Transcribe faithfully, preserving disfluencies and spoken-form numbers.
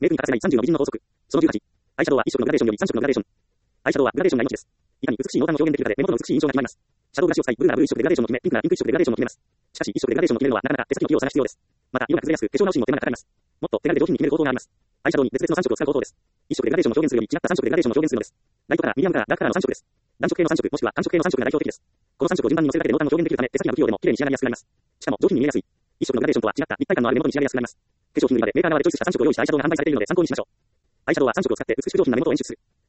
明確に欠かせないさんじゅうの美人の法則。そのじゅうはち。アイシャドウは一色のグラデーションよりさん色のグラデーション。アイシャドウはグラデーションが命です。いかに美しい濃淡を表現できるかで目元の美しい印象が決まります。シャドウブラシを使い、ブルーならブルー一色でグラデーションを決め、ピンクならピンク一色でグラデーションを決めます。しかし、一色でグラデーションを決めるのはなかなか手先の器用さが必要です。また、色が崩れやすく、化粧直しにも手間がかかります。もっと手軽で上品に決める方法があります。アイシャドウに別々のさん色を使う方法です。一色でグラデーションを表現するより、違ったさん色でグラデーションを表現するのです。ライトカラー、ミディアムカラー、ダークカラーのさん色です。暖色系のさん色、もしくは寒色系のさん色が代表的です。このさん色を順番に乗せるだけで濃淡を表現できるため、手先が不器用でも綺麗に仕上がりやすくなります。しかも、上品に見えやすい。一色のグラデーションとは違った立体感のある目元に仕上げやすくなります。化粧品売り場でメーカー側でチョイスしたさん色を用意したアイシャドウが販売されているので参考にしましょう。アイシャドウはさん色を使って美しく上品な目元を演出する。